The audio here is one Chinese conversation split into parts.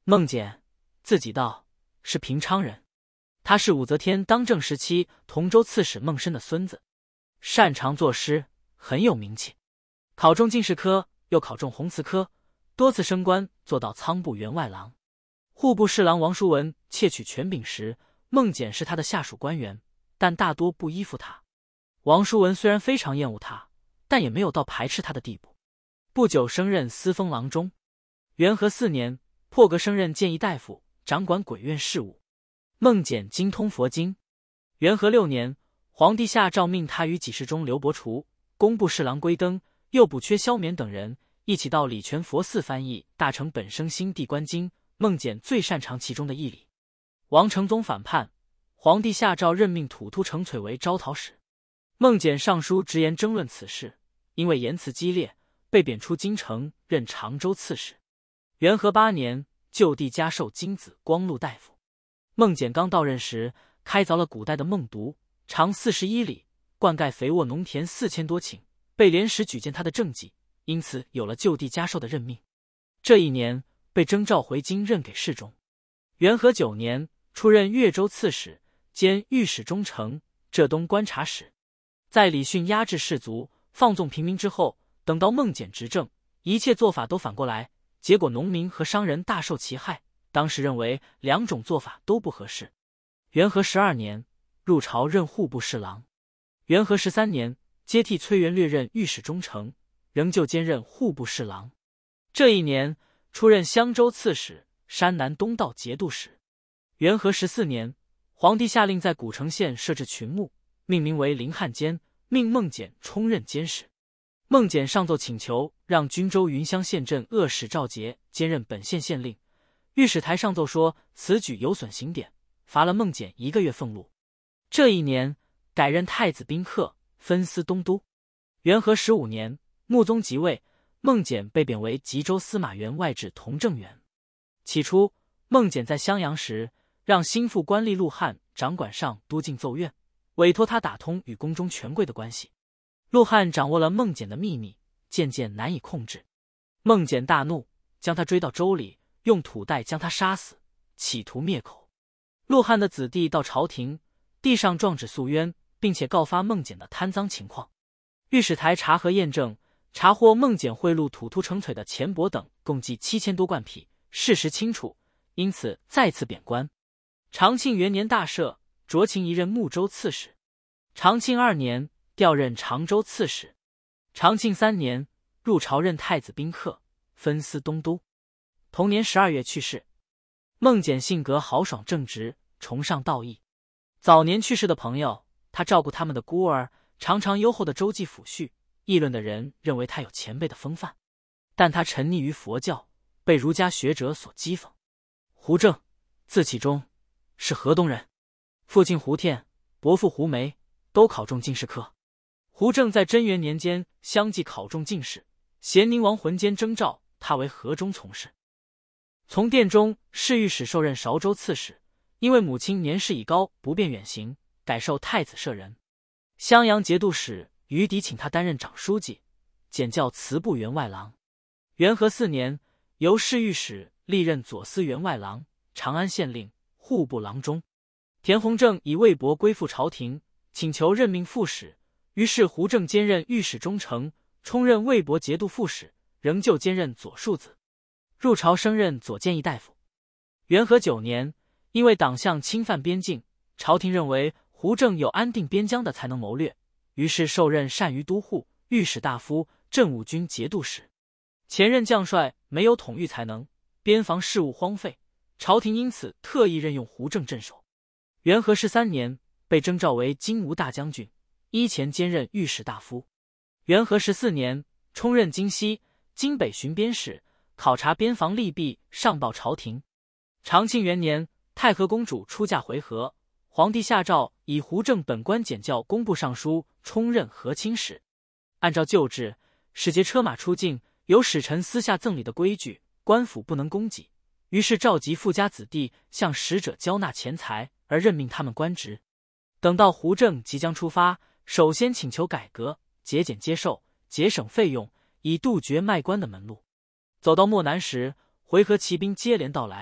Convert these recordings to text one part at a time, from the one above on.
孟简自己道是平昌人，他是武则天当政时期同州刺史孟申的孙子，擅长作诗，很有名气。考中进士科，又考中弘慈科，多次升官，做到仓部员外郎。户部侍郎王叔文窃取权柄时，孟简是他的下属官员，但大多不依附他。王叔文虽然非常厌恶他，但也没有到排斥他的地步。不久升任司封郎中。元和4年，破格升任谏议大夫，掌管鬼院事务。孟简精通佛经。元和6年，皇帝下诏命他与给事中刘伯厨、工部侍郎归登、右补缺萧冕等人一起到礼泉佛寺翻译《大乘本生心地观经》。孟简最擅长其中的义理。王承宗反叛，皇帝下诏任命吐突承璀为招讨使。孟简上书直言争论此事，因为言辞激烈，被贬出京城，任常州刺史。元和8年，就地加授金子光禄大夫。孟简刚到任时，开凿了古代的孟渎，长41里，灌溉肥沃农田4000多顷，被廉史举荐他的政绩，因此有了就地加授的任命。这一年，被征召回京任给侍中。元和9年，出任越州刺史，兼御史中丞、浙东观察使。在李训压制士族、放纵平民之后，等到孟简执政，一切做法都反过来，结果农民和商人大受其害。当时认为两种做法都不合适。元和12年，入朝任户部侍郎。元和13年，接替崔元略任御史中丞，仍旧兼任户部侍郎。这一年，出任襄州刺史、山南东道节度使。元和14年，皇帝下令在古城县设置群牧，命名为临汉监，命孟简充任监使。孟简上奏请求让均州云乡县镇恶使赵杰兼任本县县令。御史台上奏说此举有损刑典，罚了孟简1个月俸禄。这一年，改任太子宾客，分司东都。元和15年，穆宗即位，孟简被贬为吉州司马员外治同政员。起初，孟简在襄阳时，让心腹官吏陆汉掌管上都进奏院，委托他打通与宫中权贵的关系。陆汉掌握了孟简的秘密，渐渐难以控制。孟简大怒，将他追到州里，用土袋将他杀死，企图灭口。陆汉的子弟到朝廷，递上状纸诉冤，并且告发孟简的贪赃情况。御史台查核验证，查获孟简贿赂吐突承璀的钱帛等共计7000多贯匹，事实清楚，因此再次贬官。长庆元年大赦，擢请一任睦州刺史。长庆2年，调任常州刺史。长庆3年，入朝任太子宾客，分司东都。同年12月去世。孟简性格豪爽正直，崇尚道义。早年去世的朋友，他照顾他们的孤儿，常常优厚的周济抚恤，议论的人认为他有前辈的风范。但他沉溺于佛教，被儒家学者所讥讽。胡正，字启忠，是河东人，父亲胡天，伯父胡梅，都考中进士科。胡正在贞元年间相继考中进士，咸宁王浑间征召他为河中从事。从殿中侍御史受任韶州刺史，因为母亲年事已高，不便远行，改授太子舍人。襄阳节度使于迪请他担任长书记，简教祠部员外郎。元和4年，由侍御史历任左司员外郎、长安县令、户部郎中。田弘正以魏博归附朝廷，请求任命副使，于是胡正兼任御史中丞，充任魏博节度副使，仍旧兼任左庶子。入朝升任左谏议大夫。元和9年，因为党项侵犯边境，朝廷认为胡正有安定边疆的才能谋略，于是受任单于都护、御史大夫、镇武军节度使。前任将帅没有统御才能，边防事务荒废，朝廷因此特意任用胡正镇守。元和13年，被征召为金吾大将军，依前兼任御史大夫。元和14年，充任京西、京北巡边使，考察边防利弊，上报朝廷。长庆元年，太和公主出嫁回纥，皇帝下诏以胡正本官检校工部尚书，充任河清使。按照旧制，使节车马出境有使臣私下赠礼的规矩，官府不能供给，于是召集富家子弟向使者交纳钱财，而任命他们官职。等到胡正即将出发，首先请求改革，节俭接受，节省费用，以杜绝卖官的门路。走到漠南时，回纥骑兵接连到来，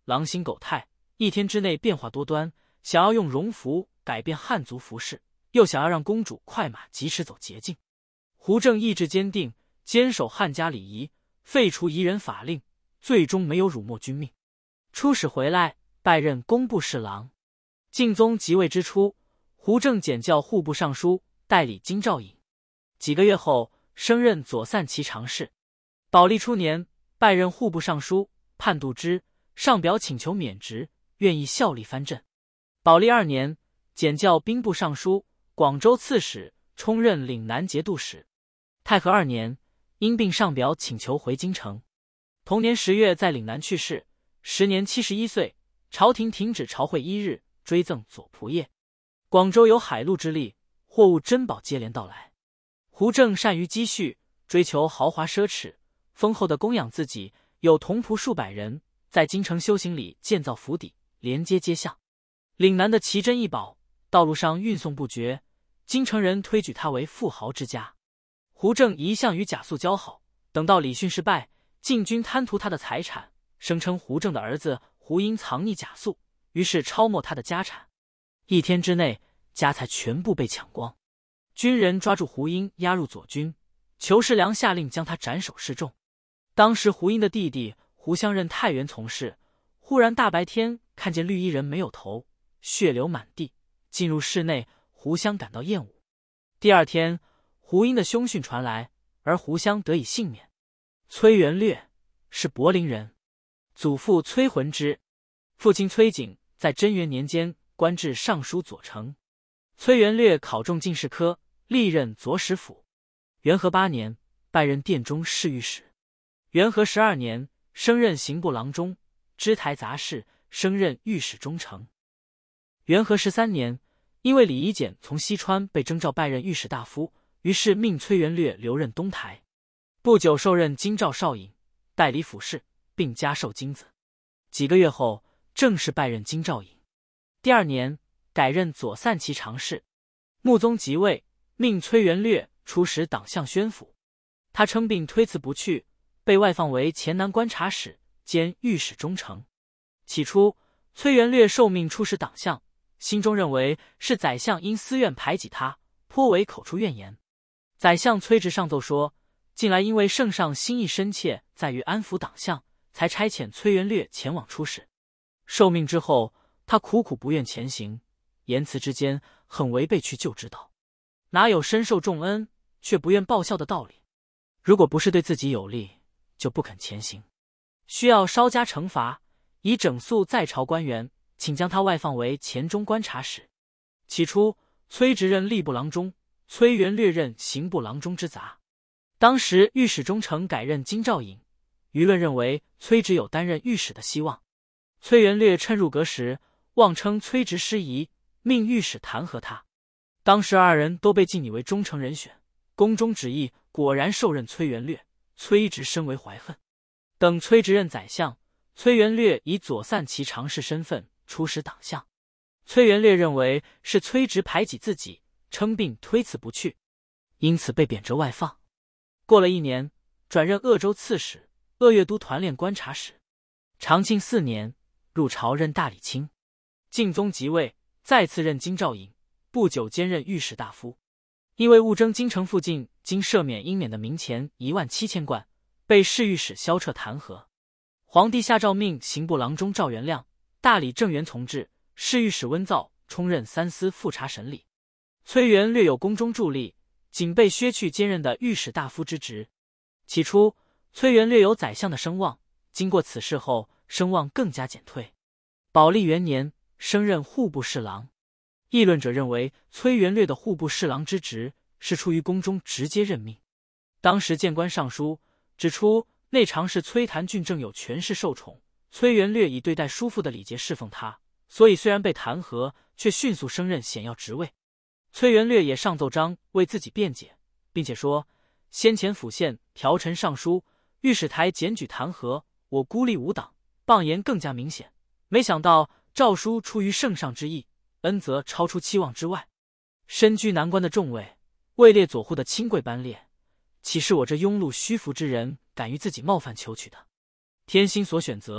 狼心狗态，一天之内变化多端，想要用戎服改变汉族服饰，又想要让公主快马疾驰走捷径。胡正意志坚定，坚守汉家礼仪，废除夷人法令，最终没有辱没君命。出使回来，拜任工部侍郎。敬宗即位之初，胡正检校户部尚书，代理京兆尹。几个月后，升任左散骑常侍。宝历初年，拜任户部尚书，判度之，上表请求免职，愿意效力藩镇。宝历2年，检校兵部尚书、广州刺史，充任岭南节度使。太和2年，因病上表请求回京城。同年10月在岭南去世，时年71岁。朝廷停止朝会1日，追赠左仆射。广州有海陆之利，货物珍宝接连到来。胡正善于积蓄，追求豪华奢侈，丰厚的供养自己，有同仆数百人，在京城修行里建造府邸，连接街巷。岭南的奇珍异宝，道路上运送不绝，京城人推举他为富豪之家。胡正一向与贾素交好，等到李训失败，禁军贪图他的财产，声称胡正的儿子胡英藏匿贾素，于是抄没他的家产。一天之内，家财全部被抢光。军人抓住胡英，押入左军。裘世良下令将他斩首示众。当时胡英的弟弟胡襄任太原从事，忽然大白天看见绿衣人没有头，血流满地，进入室内，胡襄感到厌恶。第二天，胡英的凶讯传来，而胡襄得以幸免。崔元略是柏林人，祖父崔浑之，父亲崔景在贞元年间官至尚书左丞。崔元略考中进士科，历任左史府。元和8年，拜任殿中侍御史。元和12年，升任刑部郎中，知台杂事，升任御史中丞。元和13年，因为李夷简从西川被征召拜任御史大夫，于是命崔元略留任东台。不久受任京兆少尹，代理府事，并加授金子。几个月后，正式拜任京兆尹。第2年，改任左散骑常侍。穆宗即位，命崔元略出使党项宣府。他称病推辞不去，被外放为黔南观察使兼御史中丞。起初，崔元略受命出使党项，心中认为是宰相因私怨排挤他，颇为口出怨言。宰相崔植上奏说，近来因为圣上心意深切，在于安抚党项，才差遣崔元略前往出使。受命之后，他苦苦不愿前行，言辞之间很违背去旧之道，哪有深受重恩却不愿报效的道理？如果不是对自己有利，就不肯前行。需要稍加惩罚，以整肃在朝官员，请将他外放为黔中观察使。起初，崔植任吏部郎中，崔元略任刑部郎中之杂。当时御史中丞改任京兆尹，舆论认为崔植有担任御史的希望。崔元略趁入阁时，妄称崔植失仪，命御史弹劾他。当时2人都被晋拟为中丞人选，宫中旨意果然受任崔元略，崔植深为怀恨。等崔植任宰相，崔元略以左散骑常侍身份出使党项。崔元略认为是崔植排挤自己，称病推辞不去，因此被贬谪外放。过了1年，转任鄂州刺史、鄂越都团练观察使。长庆4年，入朝任大理卿。敬宗即位，再次任京兆尹，不久兼任御史大夫。因为误征京城附近经赦免应免的民钱17000贯，被侍御史萧彻弹劾。皇帝下诏命刑部郎中赵元亮、大理正元从制、侍御史温造充任3司复查审理。崔元略有宫中助力，仅被削去兼任的御史大夫之职。起初，崔元略有宰相的声望，经过此事后，声望更加减退。宝历元年，升任户部侍郎。议论者认为，崔元略的户部侍郎之职是出于宫中直接任命。当时谏官上书指出，内常侍崔谭俊正有权势受宠，崔元略以对待叔父的礼节侍奉他，所以虽然被弹劾，却迅速升任显要职位。崔元略也上奏章为自己辩解，并且说，先前府县调陈上书，御史台检举弹劾，我孤立无党，谤言更加明显。没想到诏书出于圣上之意，恩泽超出期望之外。身居南关的重位，位列左护的亲贵班列，岂是我这庸碌虚浮之人敢于自己冒犯求取的？天心所选择，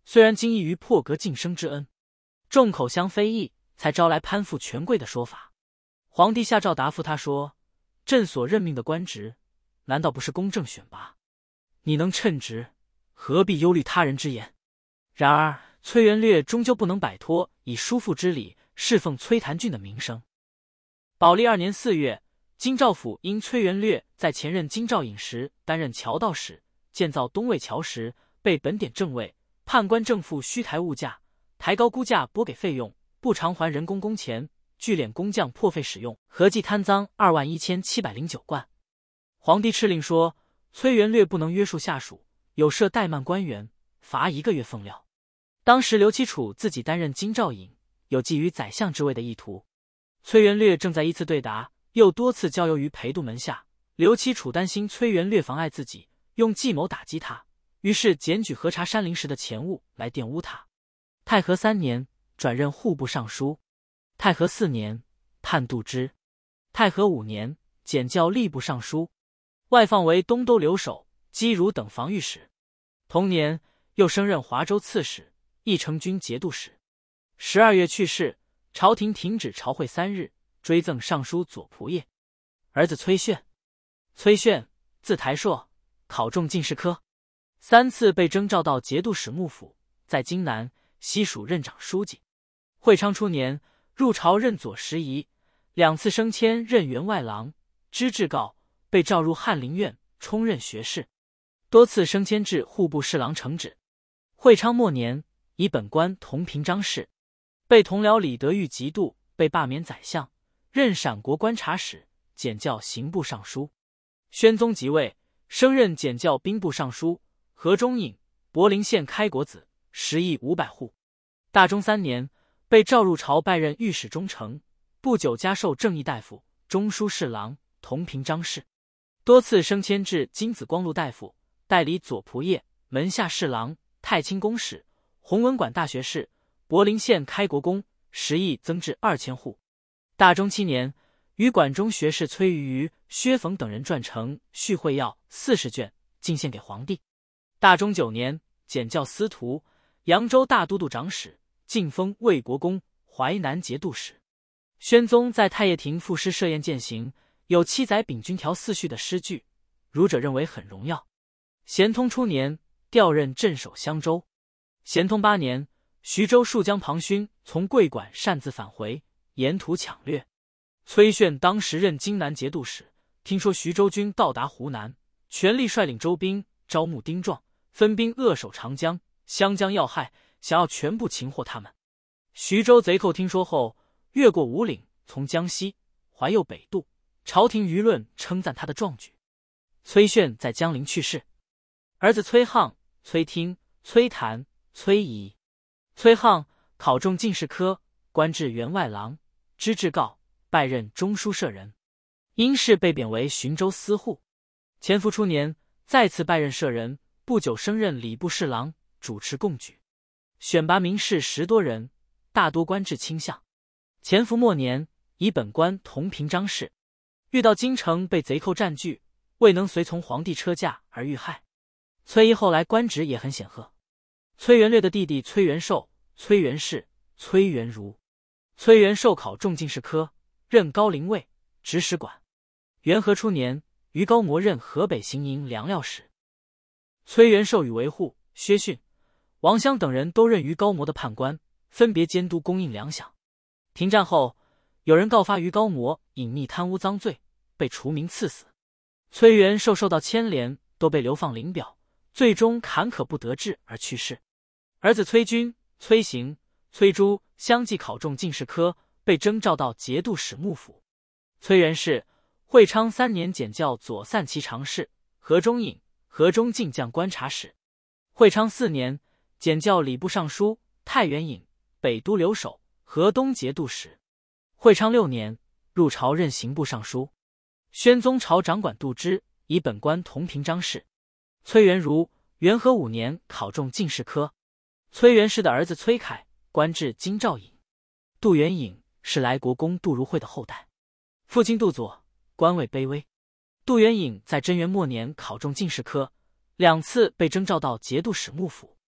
虽然惊异于破格晋升之恩，众口相非议，才招来攀附权贵的说法。皇帝下诏答复他说：“朕所任命的官职，难道不是公正选拔？你能称职，何必忧虑他人之言？”然而崔元略终究不能摆脱以叔父之礼侍奉崔谭俊的名声。宝历2年4月，京兆府因崔元略在前任京兆尹时担任桥道使，建造东魏桥时被本典正位，判官正负虚抬物价，抬高估价拨给费用，不偿还人工工钱，聚敛工匠破费使用，合计贪赃21709贯。皇帝敕令说，崔元略不能约束下属，有涉怠慢官员，罚1个月俸料。当时刘期楚自己担任京兆尹，有觊觎宰相之位的意图。崔元略正在依次对答，又多次交由于裴度门下。刘期楚担心崔元略妨碍自己，用计谋打击他，于是检举核查山林时的钱物来玷污他。太和3年，转任户部尚书。太和4年，判度之。太和5年，检校吏部尚书，外放为东都留守、基儒等防御使。同年，又升任华州刺史、义成军节度使。12月去世，朝廷停止朝会3日，追赠尚书左仆射。儿子崔铉，崔铉，字台硕，考中进士科，3次被征召到节度使幕府，在京南、西蜀任长书记。会昌初年，入朝任左拾遗，2次升迁任员外郎、知制诰，被召入翰林院充任学士，多次升迁至户部侍郎承旨。会昌末年，以本官同平章事，被同僚李德裕嫉妒，被罢免宰相，任陕国观察使，检校刑部尚书。宣宗即位，升任检校兵部尚书、河中尹、柏林县开国子，10亿500户。大中3年，被召入朝拜任御史中丞，不久加授正议大夫、中书侍郎、同平章事，多次升迁至金紫光禄大夫、代理左仆射、门下侍郎、太清宫使、弘文馆大学士、柏林县开国公，10亿增至2000户。大中7年，与馆中学士崔于、薛冯等人撰成《续会要》40卷，进献给皇帝。大中9年，检校司徒、扬州大都督长史，晋封魏国公、淮南节度使。宣宗在太液亭赋诗设宴饯行，有7载秉君调4序的诗句，儒者认为很荣耀。咸通初年，调任镇守襄州。咸通8年，徐州戍江庞勋从桂馆擅自返回，沿途抢掠。崔铉当时任荆南节度使，听说徐州军到达湖南，全力率领州兵招募丁壮，分兵扼守长江、湘江要害，想要全部擒获他们。徐州贼寇听说后，越过五岭，从江西、淮右北渡，朝廷舆论称赞他的壮举。崔铉在江陵去世。儿子崔沆、崔听、崔谭、崔仪。崔沆考中进士科，官至员外郎，知制诰，拜任中书舍人。因事被贬为浔州司户。乾伏初年，再次拜任舍人，不久升任礼部侍郎，主持贡举。选拔名士10多人，大多官至卿相。乾伏末年，以本官同平章事，遇到京城被贼寇占据，未能随从皇帝车驾而遇害。崔仪后来官职也很显赫。崔元略的弟弟崔元寿、崔元士、崔元儒。崔元寿考中进士科，任高陵尉、直使馆。元和初年，于高模任河北行营粮料使。崔元寿与维护、薛逊、王襄等人都任于高模的判官，分别监督供应粮饷。停战后，有人告发于高模隐匿贪污赃罪，被除名赐死。崔元寿受到牵连，都被流放领表，最终坎坷不得志而去世。儿子崔均、崔行、崔洙相继考中进士科，被征召到节度使幕府。崔元士，会昌3年检校左散骑常侍、河中尹、河中进将观察使。会昌4年，检校礼部尚书、太原尹、北都留守、河东节度使。会昌6年，入朝任刑部尚书。宣宗朝掌管度支，以本官同平章事。崔元儒，元和5年考中进士科。崔元士的儿子崔恺，官至京兆尹。杜元颖是来国公杜如晦的后代，父亲杜佐，官位卑微。杜元颖在贞元末年考中进士科，2次被征召到节度使幕府。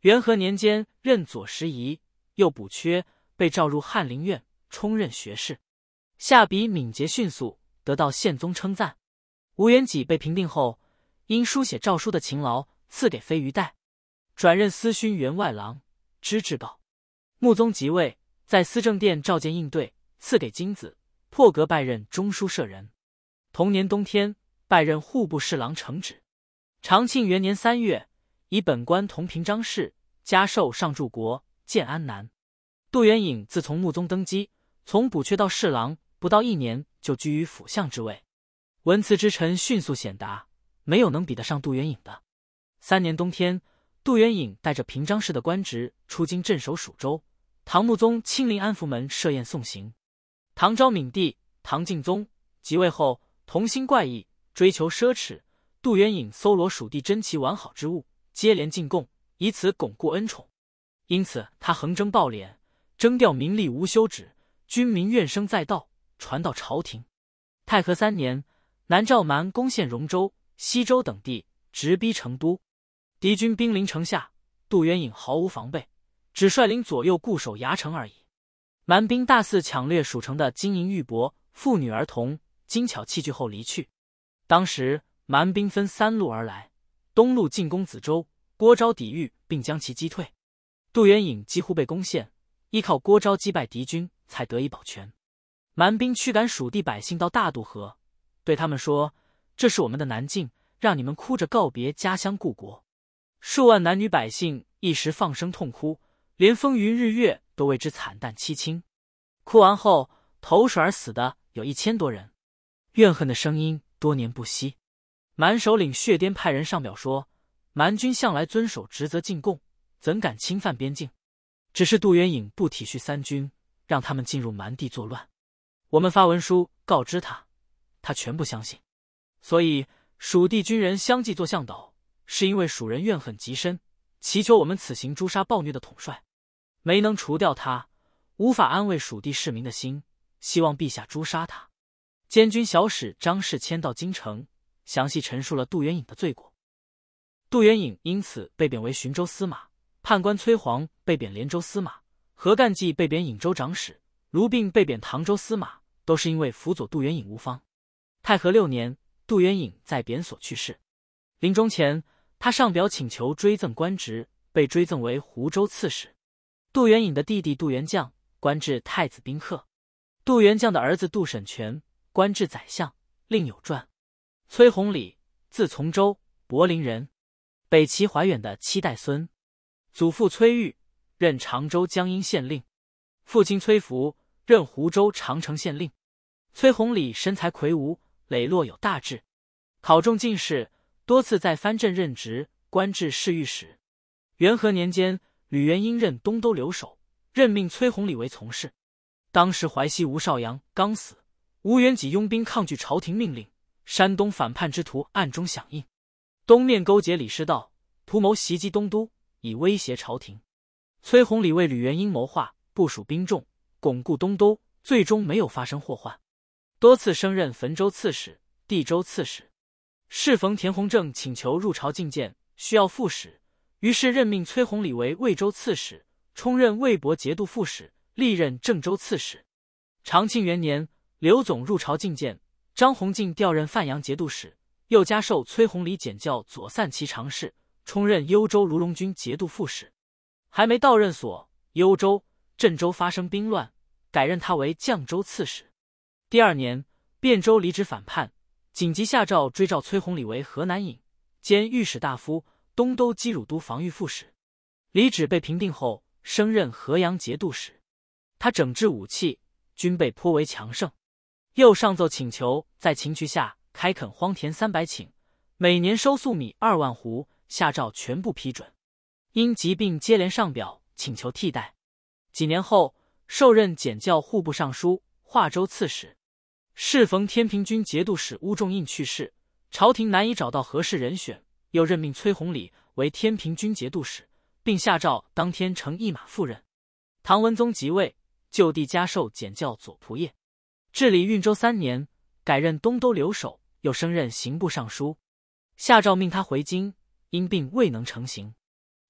元和年间任左拾遗，又补缺，被召入翰林院，充任学士。下笔敏捷迅速，得到宪宗称赞。吴元济被平定后，因书写诏书的勤劳，赐给飞鱼带，转任司勋员外郎，知制告。穆宗即位，在司政殿召见应对，赐给金子，破格拜任中书舍人。同年冬天，拜任户部侍郎承旨。长庆元年3月，以本官同平章事，加授上柱国，建安南。杜元颖自从穆宗登基，从补缺到侍郎，不到1年就居于辅相之位，文辞之臣迅速显达，没有能比得上杜元颖的。3年冬天，杜元颖带着平章事的官职出京镇守蜀州，唐穆宗亲临安福门设宴送行。唐昭闵帝唐敬宗即位后，童心怪异，追求奢侈，杜元颖搜罗蜀地珍奇完好之物，接连进贡，以此巩固恩宠。因此他横征暴敛，征调民力无休止，军民怨声载道，传到朝廷。太和3年，南诏蛮攻陷荣州、西州等地，直逼成都。敌军兵临城下，杜元颖毫无防备，只率领左右固守牙城而已。蛮兵大肆抢掠蜀城的金银玉帛、妇女儿童、精巧器具后离去。当时蛮兵分3路而来，东路进攻梓州，郭昭抵御并将其击退。杜元颖几乎被攻陷，依靠郭昭击败敌军，才得以保全。蛮兵驱赶蜀地百姓到大渡河，对他们说：“这是我们的南境，让你们哭着告别家乡故国。”数万男女百姓一时放声痛哭，连风云日月都为之惨淡凄清。哭完后，投水而死的有1000多人，怨恨的声音多年不息。蛮首领血颠派人上表说：“蛮军向来遵守职责进贡，怎敢侵犯边境？只是杜元颖不体恤三军，让他们进入蛮地作乱。我们发文书告知他，他全不相信。所以蜀地军人相继做向导，是因为蜀人怨恨极深，祈求我们此行诛杀暴虐的统帅。没能除掉他，无法安慰蜀地市民的心，希望陛下诛杀他。”监军小史张世谦到京城，详细陈述了杜元颖的罪过。杜元颖因此被贬为寻州司马，判官崔璜被贬连州司马，何干济被贬颍州长史，卢并被贬唐州司马，都是因为辅佐杜元颖无方。太和6年，杜元颖在贬所去世。临终前，他上表请求追赠官职，被追赠为湖州刺史。杜元颖的弟弟杜元将官至太子宾客，杜元将的儿子杜审权官至宰相，另有传。崔弘礼，字从周，柏林人，北齐怀远的7代孙，祖父崔玉，任常州江阴县令，父亲崔福任湖州长城县令。崔弘礼身材魁梧，磊落有大志，考中进士，多次在藩镇任职，官至侍御史。元和年间，吕元英任东都留守，任命崔弘礼为从事。当时淮西吴少阳刚死，吴元济拥兵抗拒朝廷命令，山东反叛之徒暗中响应，东面勾结李师道，图谋袭击东都，以威胁朝廷。崔弘礼为吕元英谋划，部署兵众，巩固东都，最终没有发生祸患，多次升任汾州刺史、地州刺史。适逢田弘正请求入朝觐见，需要副使，于是任命崔弘礼为魏州刺史，充任魏博节度副使，历任郑州刺史。长庆元年，刘总入朝觐见，张弘敬调任范阳节度使，又加授崔弘礼检校左散骑常侍，充任幽州卢龙军节度副使。还没到任所，幽州、镇州发生兵乱，改任他为绛州刺史。第2年，汴州离职反叛，紧急下诏追召崔弘礼为河南尹兼御史大夫、东都击汝都防御副使。李旨被平定后，升任河阳节度使。他整治武器，军备颇为强盛。又上奏请求在秦渠下开垦荒田300顷，每年收粟米2万斛，下诏全部批准。因疾病接连上表请求替代。几年后，受任检校户部尚书、华州刺史。适逢天平军节度使乌仲印去世，朝廷难以找到合适人选，又任命崔弘礼为天平军节度使，并下诏当天乘一马赴任。唐文宗即位，就地加授检校左仆射，治理运州3年，改任东都留守，又升任刑部尚书。下诏命他回京，因病未能成行。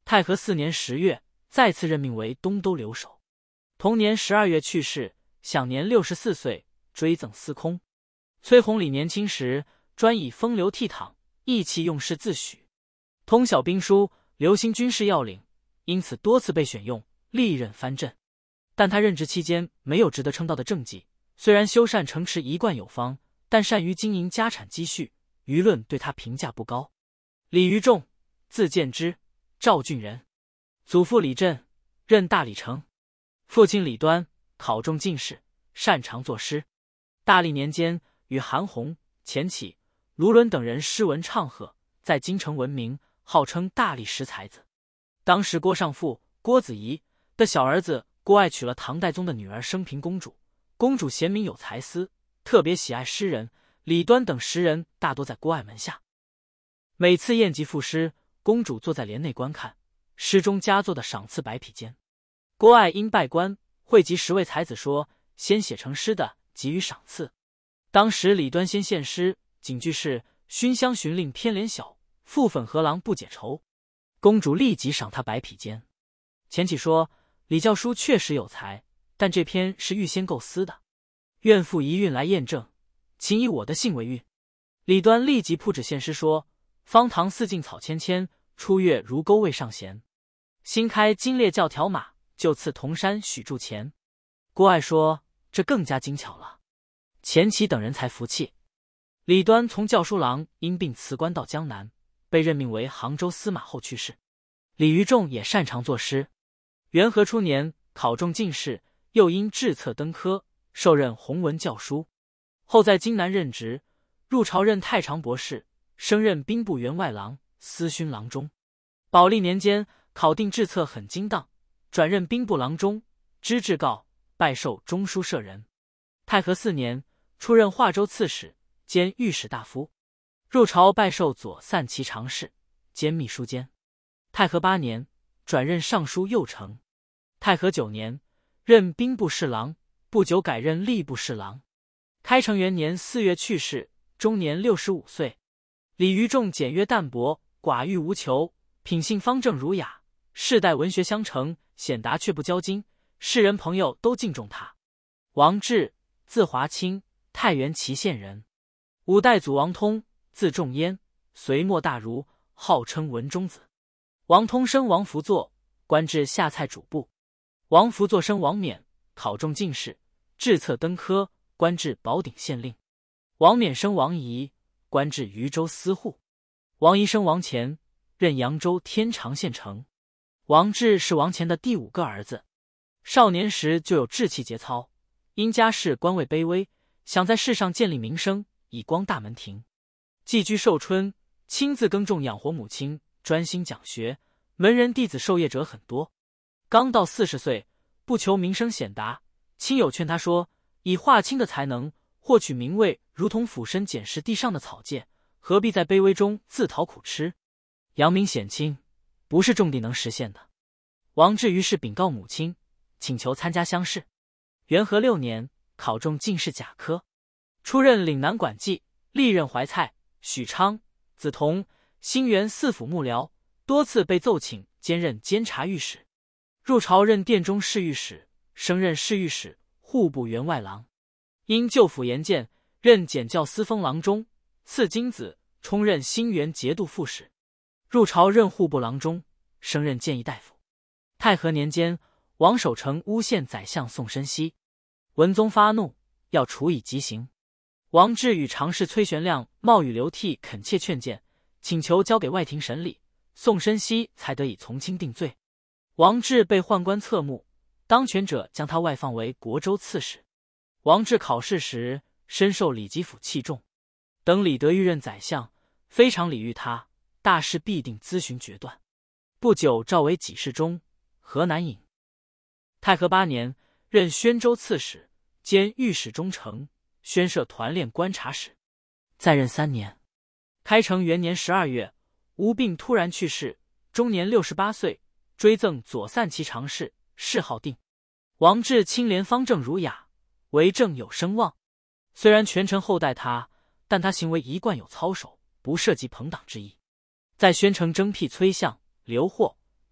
太和4年10月，再次任命为东都留守。同年12月去世，享年64岁，追赠司空。崔弘礼年轻时专以风流倜傥、意气用事自诩，通晓兵书，留心军事要领，因此多次被选用，历任藩镇。但他任职期间没有值得称道的政绩，虽然修缮城池一贯有方，但善于经营家产积蓄，舆论对他评价不高。李于仲，字建之，赵郡人，祖父李振，任大理丞；父亲李端，考中进士，擅长作诗。大历年间，与韩翃、钱起、卢纶等人诗文唱和，在京城闻名，号称大历十才子。当时郭尚父郭子仪的小儿子郭爱娶了唐代宗的女儿升平公主，公主贤明有才思，特别喜爱诗人。李端等10人大多在郭爱门下。每次宴集赋诗，公主坐在帘内观看，诗中佳作的赏赐百匹间。郭爱因拜官，汇集10位才子说，先写成诗的给予赏赐。当时李端先献诗，警句是熏香寻令偏怜小，覆粉河郎不解愁。公主立即赏他百匹间。钱起说，李教书确实有才，但这篇是预先构思的，愿附遗韵来验证，请以我的信为韵。李端立即铺纸献诗说，方塘四径草芊芊，初月如钩未上弦。新开金列教条马，就赐铜山许铸钱。郭爱说，这更加精巧了。钱起等人才服气。李端从校书郎因病辞官到江南，被任命为杭州司马后去世。李于仲也擅长作诗。元和初年考中进士，又因制策登科，受任弘文教书。后在荆南任职，入朝任太常博士，升任兵部员外郎、司勋郎中。宝历年间考定制策很精当，转任兵部郎中，知制告，拜授中书舍人。太和4年出任华州刺史兼御史大夫，入朝拜授左散骑常侍兼秘书监。太和8年转任尚书右丞。太和9年任兵部侍郎，不久改任吏部侍郎。开成元年4月去世，终年65岁。李于仲简约淡泊，寡欲无求，品性方正儒雅，世代文学相承，显达却不骄矜，世人朋友都敬重他。王志，字华清，太原祁县人。五代祖王通，字仲淹，隋末大儒，号称文中子。王通生王福作，官至下蔡主簿。王福作生王冕，考中进士，制策登科，官至宝鼎县令。王冕生王仪，官至渝州司户。王仪生王乾，任扬州天长县丞。王志是王乾的第5个儿子。少年时就有志气节操，因家世官位卑微，想在世上建立名声，以光大门庭。寄居寿春，亲自耕种养活母亲，专心讲学，门人弟子授业者很多。刚到40岁，不求名声显达，亲友劝他说，以华清的才能获取名位，如同俯身捡拾地上的草芥，何必在卑微中自讨苦吃？扬名显亲，不是种地能实现的。王志于是禀告母亲，请求参加乡试。元和6年考中进士甲科，出任岭南管记，历任怀蔡、许昌、梓潼、兴元4府幕僚，多次被奏请兼任监察御史。入朝任殿中侍御史，升任侍御史、户部员外郎。因旧府严建，任检校司封郎中，赐金子，充任兴元节度副使。入朝任户部郎中，升任谏议大夫。太和年间，王守成诬陷宰相宋申锡，文宗发怒，要处以极刑。王志与常侍崔玄亮冒雨流涕恳切劝谏，请求交给外廷审理，宋申锡才得以从轻定罪。王志被宦官侧目，当权者将他外放为国州刺史。王志考试时深受李吉甫器重，等李德裕任宰相，非常礼遇他，大事必定咨询决断。不久召为给事中、河南尹。太和8年任宣州刺史兼御史中丞，宣摄团练观察使。再任3年。开成元年12月，无病突然去世，终年68岁，追赠左散骑常侍，谥号定。王志清廉方正儒雅，为政有声望。虽然权臣厚待他，但他行为一贯有操守，不涉及朋党之意。在宣城征辟崔相、刘获、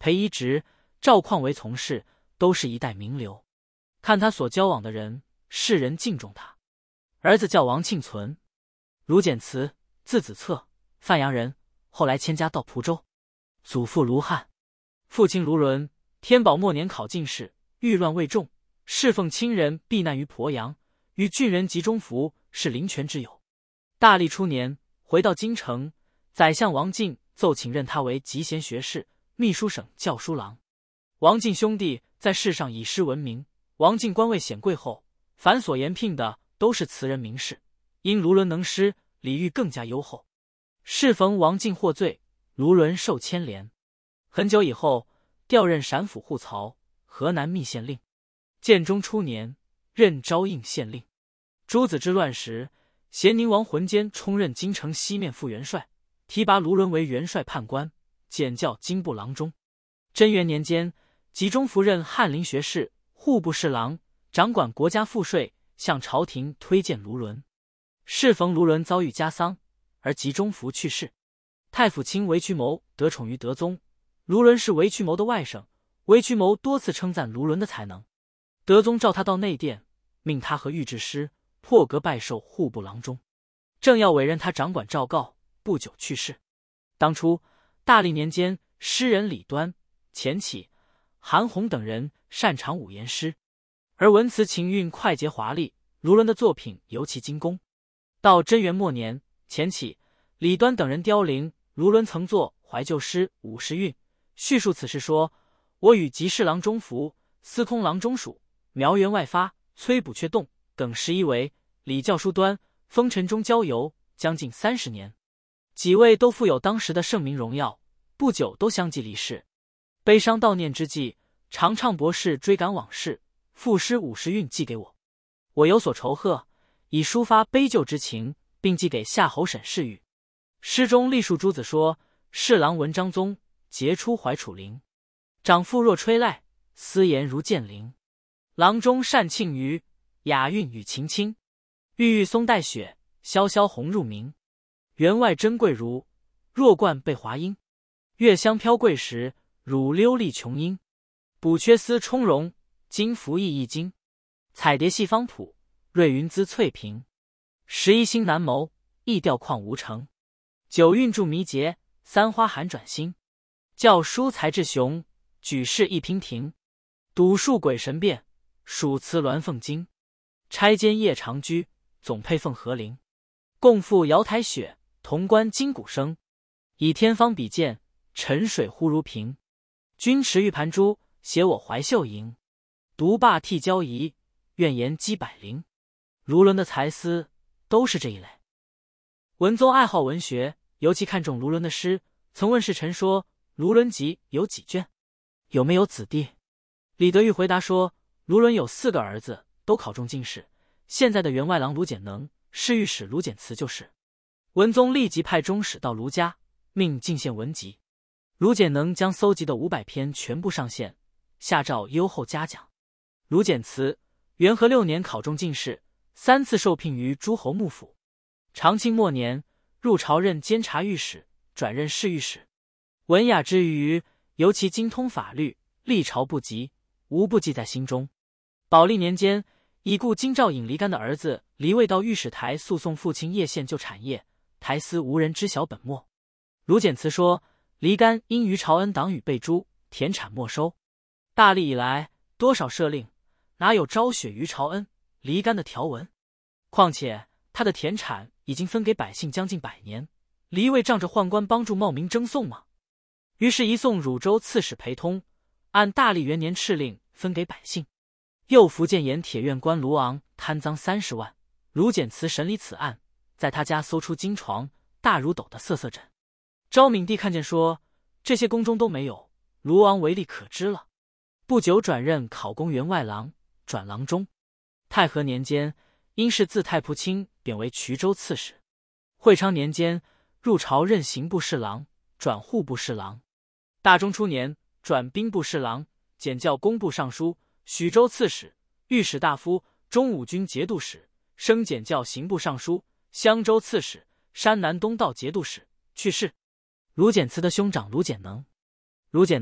裴一直、赵况为从事，都是一代名流。看他所交往的人，世人敬重他。儿子叫王庆存，卢简慈，字子策，范阳人，后来迁家到蒲州。祖父卢汉，父亲卢伦，天宝末年考进士，遇乱未中，侍奉亲人避难于鄱阳，与郡人集中福是林泉之友。大历初年回到京城，宰相王进奏请任他为集贤学士、秘书省校书郎。王进兄弟在世上以诗闻名，王进官位显贵后，凡所延聘的都是词人名士，因卢伦能诗，礼遇更加优厚。适逢王进获罪，卢伦受牵连。很久以后，调任陕府护曹、河南密县令。建中初年，任昭应县令。诸子之乱时，咸宁王浑间充任京城西面副元帅，提拔卢伦为元帅判官，检校京部郎中。贞元年间，集中福任翰林学士、户部侍郎，掌管国家赋税，向朝廷推荐卢伦。适逢卢伦遭遇家丧，而集中福去世。太府卿韦渠谋得宠于德宗，卢伦是韦渠谋的外甥，韦渠谋多次称赞卢伦的才能。德宗召他到内殿，命他和御制诗破格拜授户部郎中，正要委任他掌管诏告，不久去世。当初大历年间，诗人李端、钱起、韩翃等人擅长五言诗，而文辞情韵快捷华丽，卢伦的作品尤其精工。到贞元末年，钱起、李端等人凋零，卢伦曾作怀旧诗50韵，叙述此事说：我与集侍郎中福、司空郎中属、苗员外发、崔补阙洞等11为李教书端、风尘中交游，将近30年，几位都富有当时的盛名荣耀，不久都相继离世。悲伤悼念之际，常唱博士追赶往事，赋诗50韵寄给我，我有所酬贺，以抒发悲旧之情，并寄给夏侯审侍御。诗中历述诸子说：侍郎文章宗，杰出怀楚陵，长父若吹籁，思言如剑灵。郎中善庆余，雅韵与晴清。郁郁松带雪，萧萧红入明。员外珍贵如，若冠被华英。月香飘桂时，汝溜丽琼英。补阙丝充绒，金服意一金。彩蝶戏方圃，瑞云姿翠屏。11星难谋，意调况无成。9韵著迷节，3花含转心。教书才智雄，举世一娉婷。笃数鬼神变，属辞鸾凤经。钗间夜长居，总配凤和铃。共赴瑶台雪，潼关金鼓声。以天方比剑，沉水忽如平。君持玉盘珠，携我怀袖迎。独罢涕交仪，愿言击百灵。卢伦的才思都是这一类。文宗爱好文学，尤其看重卢伦的诗，曾问侍臣说：卢伦集有几卷？有没有子弟？李德裕回答说：卢伦有4个儿子，都考中进士，现在的员外郎卢简能、侍御史卢简慈就是。文宗立即派中使到卢家，命进献文集。卢简能将搜集的500篇全部上献，下诏优厚嘉奖。卢简慈元和6年考中进士，3次受聘于诸侯幕府。长庆末年入朝任监察御史，转任侍御史。文雅之余，尤其精通法律，历朝不及，无不记在心中。宝历年间，已故京兆尹黎干的儿子黎卫到御史台诉讼父亲叶宪就产业，台司无人知晓本末。卢简慈说：黎干因于朝恩党羽被诛，田产没收。大历以来，多少赦令，哪有昭雪于朝恩、黎干的条文？况且他的田产已经分给百姓将近100年，黎卫仗着宦官帮助冒名征送吗？于是移送汝州刺史裴通，按大历元年敕令分给百姓。又福建盐铁院官卢昂贪赃30万，卢简慈审理此案，在他家搜出金床、大如斗的瑟瑟枕。昭敏帝看见说：这些宫中都没有，卢昂为例可知了。不久转任考功员外郎，转郎中。太和年间，因是自太仆卿，贬为衢州刺史。会昌年间，入朝任刑部侍郎，转户部侍郎。大中初年，转兵部侍郎，检校工部尚书、许州刺史、御史大夫、中武军节度使，升检校刑部尚书、襄州刺史、山南东道节度使，去世。卢简慈的兄长卢简能，卢简能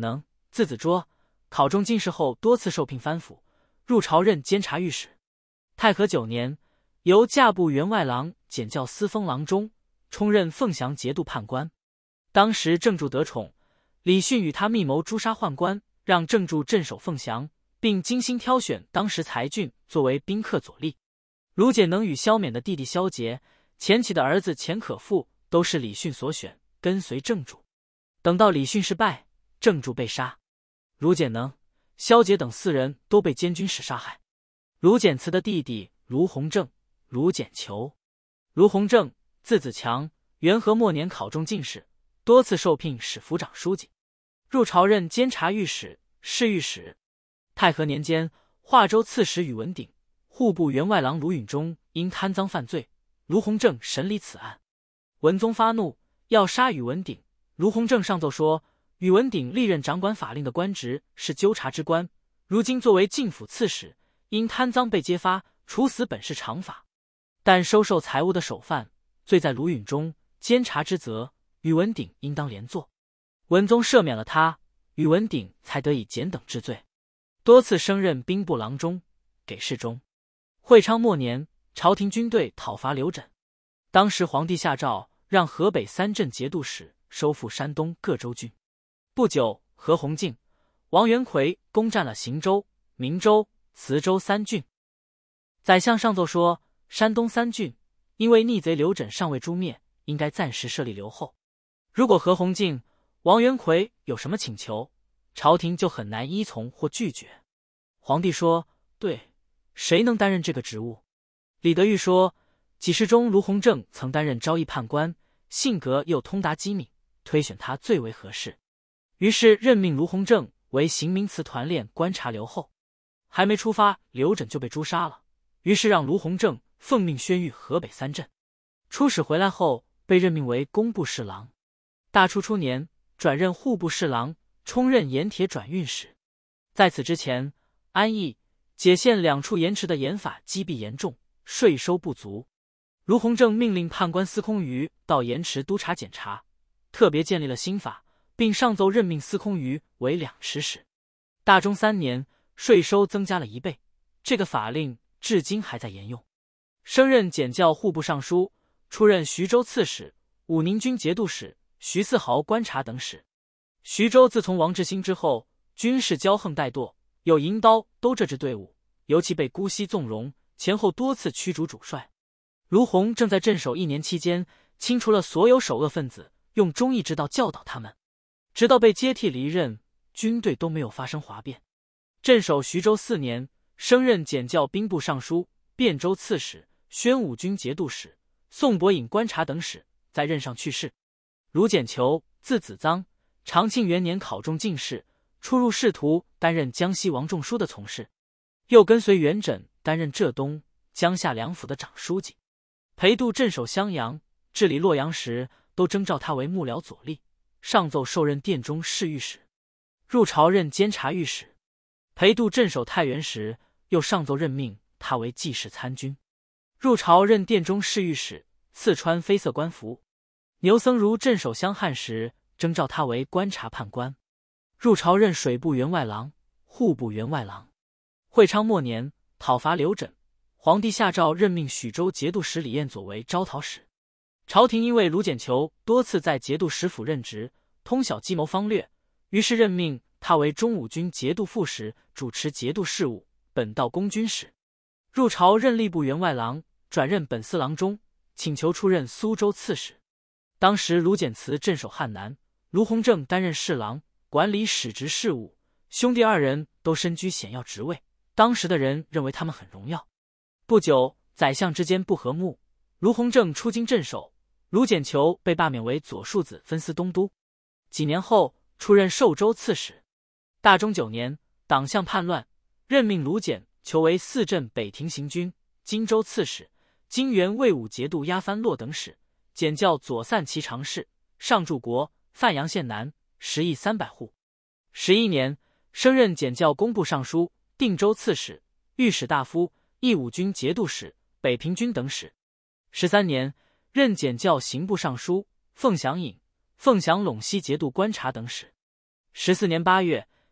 字子卓，考中进士后多次受聘藩府，入朝任监察御史。太和9年，由驾部员外郎检校司封郎中，充任凤翔节度判官。当时郑注得宠，李训与他密谋诛杀宦官，让郑注镇守凤翔，并精心挑选当时才俊作为宾客佐力。卢简能与萧冕的弟弟萧节、钱起的儿子钱可复都是李训所选，跟随郑注。等到李训失败，郑注被杀，卢简能、萧节等4人都被监军使杀害。卢简慈的弟弟卢弘正、卢简求。卢弘正，字子强，元和末年考中进士，多次受聘使府长书记，入朝任监察御史、侍御史。太和年间，华州刺史宇文鼎、户部员外郎卢允中因贪赃犯罪，卢弘正审理此案。文宗发怒，要杀宇文鼎。卢弘正上奏说，宇文鼎历任掌管法令的官职是纠察之官，如今作为进府刺史，因贪赃被揭发，处死本是常法，但收受财物的首犯罪在卢允中，监察之责，宇文鼎应当连坐。文宗赦免了他，宇文鼎才得以减等治罪，多次升任兵部郎中，给事中。会昌末年，朝廷军队讨伐刘轸，当时皇帝下诏让河北3镇节度使收复山东各州郡。不久，何鸿敬、王元奎攻占了邢州、明州、磁州3郡。宰相上奏说，山东3郡因为逆贼刘轸尚未诛灭，应该暂时设立留后。如果何鸿敬、王元奎有什么请求，朝廷就很难依从或拒绝。皇帝说：“对，谁能担任这个职务？”李德裕说：“给事中卢弘正曾担任昭义判官，性格又通达机敏，推选他最为合适。”于是任命卢弘正为行明祠团练观察留后。还没出发，刘轸就被诛杀了。于是让卢弘正奉命宣谕河北3镇。出使回来后，被任命为工部侍郎。大初初年，转任户部侍郎，充任盐铁转运使。在此之前，安邑、解县2处盐池的盐法积弊严重，税收不足。卢弘正命令判官司空余到盐池督察检查，特别建立了新法，并上奏任命司空余为2池使。大中3年，税收增加了1倍，这个法令至今还在沿用。升任检校户部尚书，出任徐州刺史、武宁军节度使、徐四豪观察等使。徐州自从王志兴之后，军事骄横怠惰，有银刀都这支队伍，尤其被姑息纵容，前后多次驱逐主帅。卢弘正在镇守1年期间，清除了所有首恶分子，用忠义之道教导他们，直到被接替离任，军队都没有发生哗变。镇守徐州4年，升任检校兵部尚书、汴州刺史、宣武军节度使、宋伯隐观察等使，在任上去世。卢简求，字子臧，长庆元年考中进士，出入仕途，担任江西王仲舒的从事，又跟随元稹担任浙东、江夏2府的长书记，陪度镇守襄阳、治理洛阳时，都征召他为幕僚左吏，上奏授任殿中侍御史，入朝任监察御史。陪度镇守太原时，又上奏任命他为记事参军，入朝任殿中侍御史，赐穿绯色官服。牛僧孺镇守襄汉时，征召他为观察判官，入朝任水部员外郎、户部员外郎。会昌末年，讨伐刘轸，皇帝下诏任命许州节度使李彦佐为招讨使。朝廷因为卢简求多次在节度使府任职，通晓计谋方略，于是任命他为中武军节度副使，主持节度事务，本道公军使。入朝任吏部员外郎，转任本司郎中，请求出任苏州刺史。当时卢简慈镇守汉南，卢弘正担任侍郎，管理使职事务，兄弟2人都身居显要职位，当时的人认为他们很荣耀。不久，宰相之间不和睦，卢弘正出京镇守，卢简求被罢免为左庶子分司东督。几年后，出任寿州刺史。大中9年，党项叛乱，任命卢简求为4镇北庭行军、荆州刺史、荆原卫武节度押番落等使，检校左散骑常侍，上柱国、范阳县南，10邑300户。11年，升任检校工部尚书、定州刺史、御史大夫、义武军节度使、北平军等使。13年，任检校刑部尚书、凤翔尹、凤翔陇西节度观察等使。14年8月，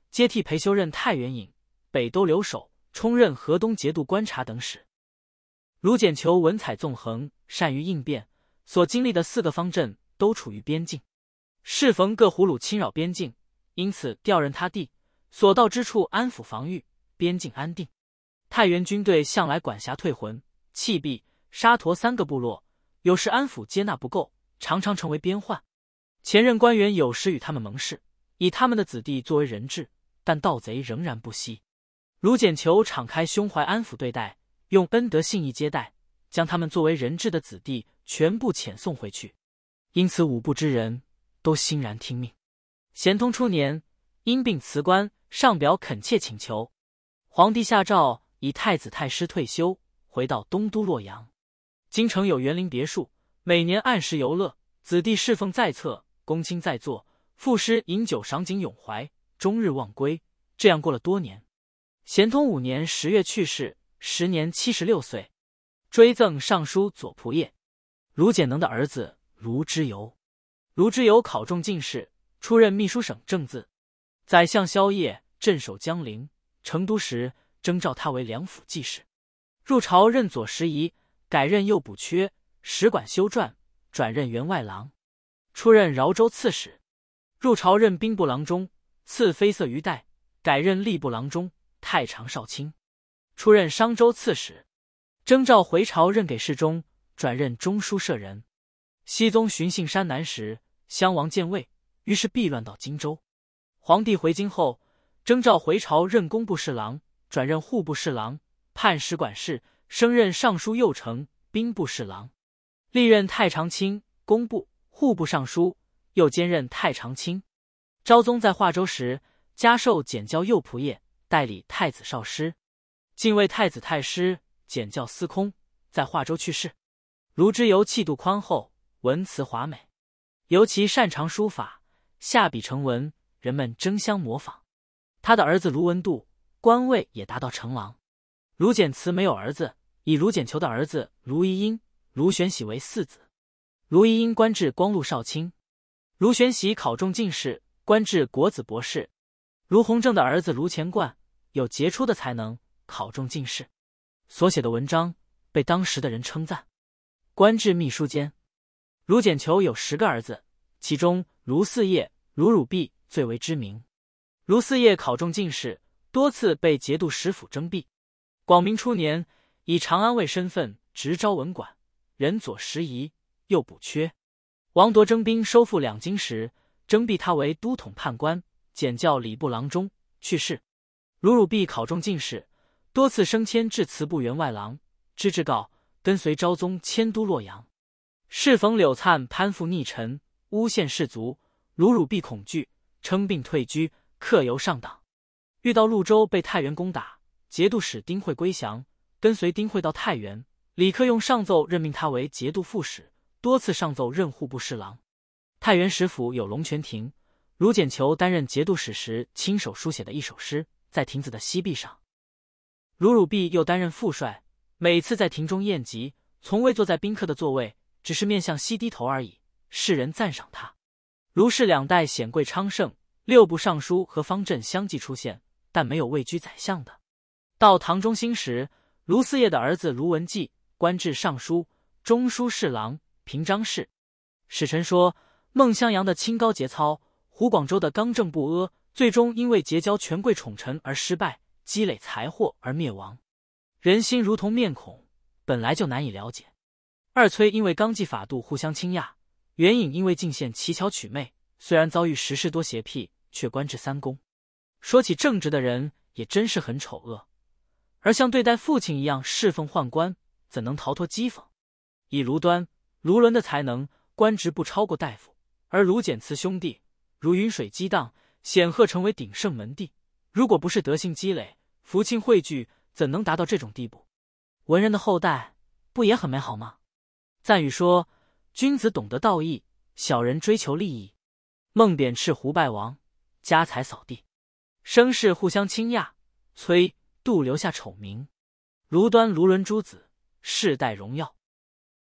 接替裴休任太原尹、北都留守，充任河东节度观察等使。卢简求文采纵横，善于应变，所经历的4个方阵都处于边境，适逢各胡虏侵扰边境，因此调任他地，所到之处安抚防御，边境安定。太原军队向来管辖退浑、弃毕、沙陀3个部落，有时安抚接纳不够，常常成为边患。前任官员有时与他们盟誓，以他们的子弟作为人质，但盗贼仍然不息。卢简求敞开胸怀安抚对待，用恩德信义接待，将他们作为人质的子弟全部遣送回去，因此5部之人都欣然听命。咸通初年，因病辞官，上表恳切请求。皇帝下诏以太子太师退休，回到东都洛阳。京城有园林别墅，每年按时游乐，子弟侍奉在侧，公卿在座，赋诗饮酒赏景咏怀，终日忘归。这样过了多年。咸通5年10月去世，时年76岁。追赠尚书左仆射。卢简能的儿子卢之游。卢之游考中进士，出任秘书省正字。宰相萧邺镇守江陵、成都时，征召他为梁府记事。入朝任左拾遗，改任右补缺，使馆修撰，转任员外郎。出任饶州刺史。入朝任兵部郎中，赐绯色鱼带，改任吏部郎中、太常少卿。出任商州刺史。征召回朝任给事中，转任中书舍人。熹宗巡幸山南时，襄王建魏，于是避乱到荆州。皇帝回京后，征召回朝任工部侍郎，转任户部侍郎、判使馆事，升任尚书右丞、兵部侍郎。历任太常卿、工部、户部尚书，又兼任太常卿。昭宗在华州时，加授检校右仆射，代理太子少师。晋为太子太师，检校司空，在华州去世。卢之游气度宽厚，文辞华美，尤其擅长书法，下笔成文，人们争相模仿。他的儿子卢文度官位也达到丞郎。卢简慈没有儿子，以卢简求的儿子卢夷因、卢玄喜为4子。卢夷因官至光禄少卿，卢玄喜考中进士，官至国子博士。卢弘正的儿子卢乾贯有杰出的才能，考中进士，所写的文章被当时的人称赞，官至秘书监。卢简求有10个儿子，其中卢嗣业、卢汝弼最为知名。卢嗣业考中进士，多次被节度使府征辟。广明初年，以长安尉身份直招文馆，任左拾遗，右补缺。王铎征兵收复两京时，征辟他为都统判官，检校礼部郎中，去世。卢汝弼考中进士，多次升迁至祠部员外郎，知制告，跟随昭宗迁都洛阳。适逢柳灿攀附逆臣，诬陷士卒，卢汝弼恐惧，称病退居，客游上党。遇到潞州被太原攻打，节度使丁会归降，跟随丁会到太原，李克用上奏任命他为节度副使，多次上奏任户部侍郎。太原使府有龙泉亭，卢简求担任节度使时亲手书写的一首诗，在亭子的西壁上。卢汝弼又担任副帅，每次在亭中宴集，从未坐在宾客的座位，只是面向西低头而已，世人赞赏他。卢氏2代显贵昌盛，6部尚书和方阵相继出现，但没有位居宰相的。到唐中兴时，卢嗣业的儿子卢文纪官至尚书、中书侍郎、平章事。史臣说，孟襄阳的清高节操，胡广州的刚正不阿，最终因为结交权贵宠臣而失败，积累财货而灭亡。人心如同面孔，本来就难以了解。二崔因为纲纪法度互相倾轧，袁颖因为进献奇巧曲媚，虽然遭遇时事多邪僻，却官至3公。说起正直的人，也真是很丑恶，而像对待父亲一样侍奉宦官，怎能逃脱讥讽？以卢端、卢伦的才能，官职不超过大夫，而卢简慈兄弟如云水激荡，显赫成为鼎盛门第。如果不是德性积累、福庆汇聚，怎能达到这种地步？文人的后代不也很美好吗？赞语说，君子懂得道义，小人追求利益。孟贬斥胡败王，家财扫地，声势互相倾轧，崔、杜留下丑名。卢端、卢伦诸子世代荣耀。